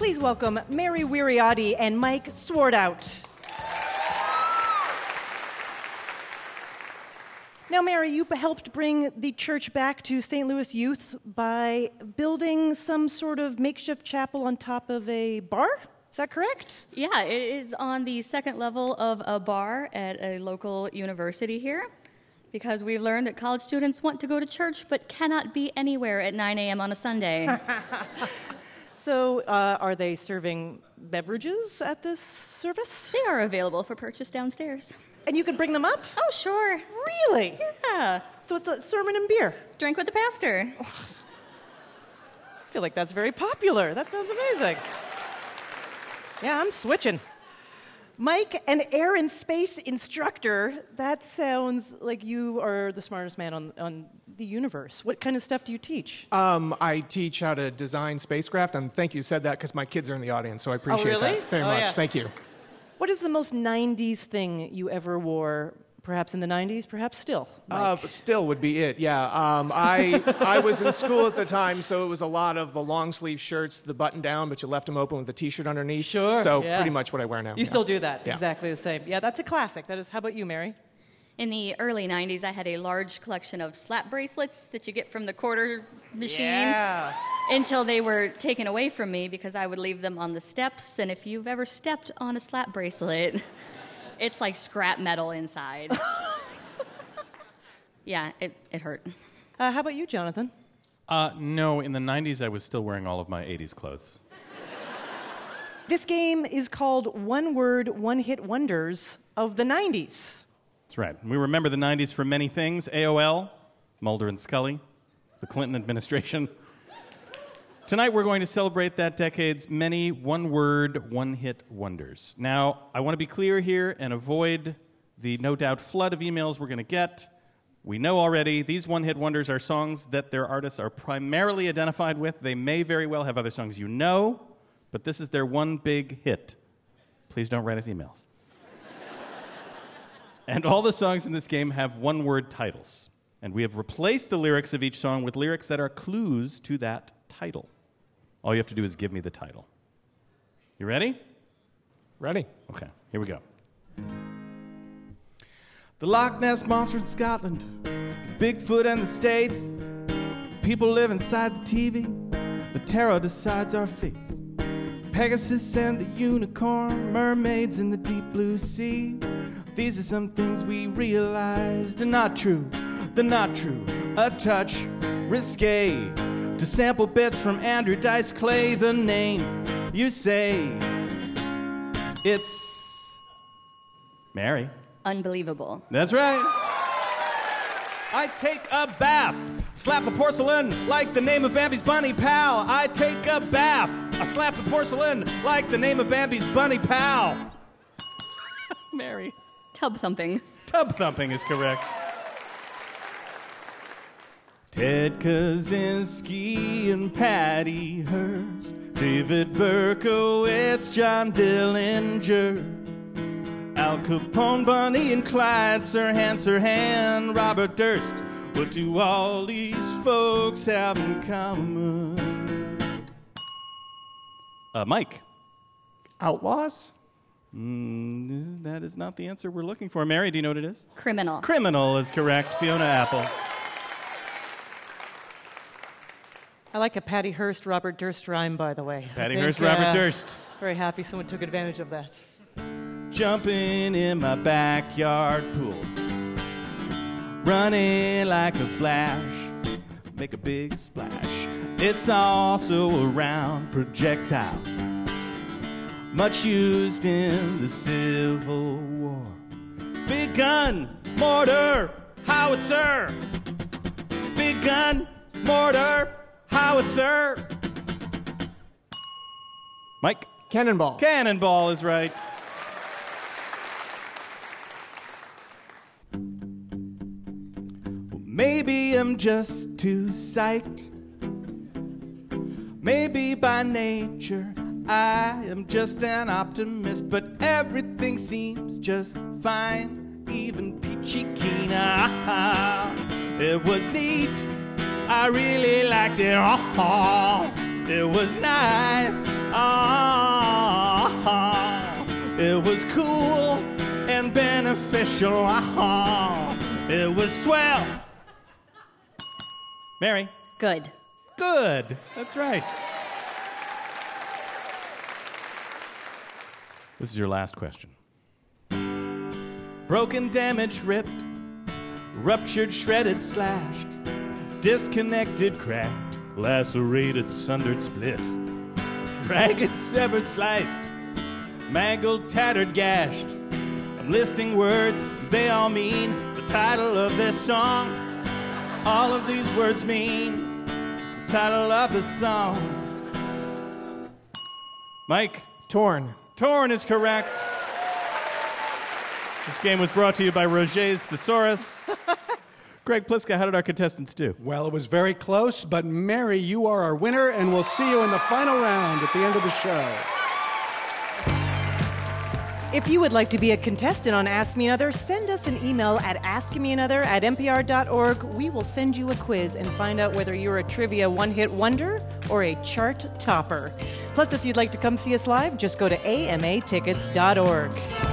Please welcome Mary Wiriati and Mike Swartout. Now, Mary, you helped bring the church back to St. Louis youth by building some sort of makeshift chapel on top of a bar? Is that correct? Yeah, it is on the second level of a bar at a local university here, because we've learned that college students want to go to church but cannot be anywhere at 9 a.m. on a Sunday. So, are they serving beverages at this service? They are available for purchase downstairs. And you can bring them up? Oh, sure. Really? Yeah. So it's a sermon and beer. Drink with the pastor. I feel like that's very popular. That sounds amazing. Yeah, I'm switching. Mike, an air and space instructor. That sounds like you are the smartest man on the universe. What kind of stuff do you teach? I teach how to design spacecraft, and thank you said that because my kids are in the audience, so I appreciate really? that very much. Yeah. Thank you. What is the most 90s thing you ever wore? Perhaps in the 90s, perhaps still? But still would be it, yeah. I was in school at the time, so it was a lot of the long sleeve shirts, the button down, but you left them open with the t-shirt underneath. Sure. So yeah. pretty much what I wear now. You still do that, Yeah. exactly the same. Yeah, that's a classic. That is. How about you, Mary? In the early 90s, I had a large collection of slap bracelets that you get from the quarter machine. Yeah. Until they were taken away from me because I would leave them on the steps. And if you've ever stepped on a slap bracelet, it's like scrap metal inside. Yeah, it hurt. How about you, Jonathan? No, in the 90s, I was still wearing all of my 80s clothes. This game is called One Word, One Hit Wonders of the 90s. That's right. We remember the 90s for many things. AOL, Mulder and Scully, the Clinton administration. Tonight, we're going to celebrate that decade's many one-word, one-hit wonders. Now, I want to be clear here and avoid the no-doubt flood of emails we're going to get. We know already these one-hit wonders are songs that their artists are primarily identified with. They may very well have other songs you know, but this is their one big hit. Please don't write us emails. And all the songs in this game have one-word titles. And we have replaced the lyrics of each song with lyrics that are clues to that title. All you have to do is give me the title. You ready? Ready. Okay, here we go. The Loch Ness Monster in Scotland, Bigfoot and the States, people live inside the TV, the tarot decides our fates. Pegasus and the unicorn, mermaids in the deep blue sea. These are some things we realized are not true, they're not true. A touch risque to sample bits from Andrew Dice Clay. The name you say, it's Mary. Unbelievable. That's right. I take a bath, slap the porcelain like the name of Bambi's bunny pal. I take a bath, I slap the porcelain like the name of Bambi's bunny pal. Mary. Tub thumping. Tub thumping is correct. Ted Kaczynski and Patty Hearst, David Berkowitz, John Dillinger, Al Capone, Bonnie and Clyde, Sirhan, Robert Durst. What do all these folks have in common? Mike. Outlaws? That is not the answer we're looking for. Mary, do you know what it is? Criminal. Criminal is correct. Fiona Apple. I like a Patty Hearst, Robert Durst rhyme, by the way. Patty Hearst, Robert Durst. Very happy someone took advantage of that. Jumping in my backyard pool, running like a flash, make a big splash. It's also a round projectile, much used in the Civil War. Big gun, mortar, howitzer. Big gun, mortar, howitzer. Mike? Cannonball. Cannonball is right. Maybe I'm just too psyched. Maybe by nature I am just an optimist, but everything seems just fine, even peachy keen. It was neat, I really liked it. It was nice. It was cool and beneficial. It was swell. Mary. Good. Good. That's right. This is your last question. Broken, damaged, ripped, ruptured, shredded, slashed, disconnected, cracked, lacerated, sundered, split, ragged, severed, sliced, mangled, tattered, gashed. I'm listing words, they all mean the title of this song. All of these words mean the title of the song. Mike? Torn. Torn is correct. This game was brought to you by Roget's Thesaurus. Greg Pliska, how did our contestants do? Well, it was very close, but Mary, you are our winner, and we'll see you in the final round at the end of the show. If you would like to be a contestant on Ask Me Another, send us an email at askmeanother@npr.org. We will send you a quiz and find out whether you're a trivia one-hit wonder or a chart topper. Plus, if you'd like to come see us live, just go to amatickets.org.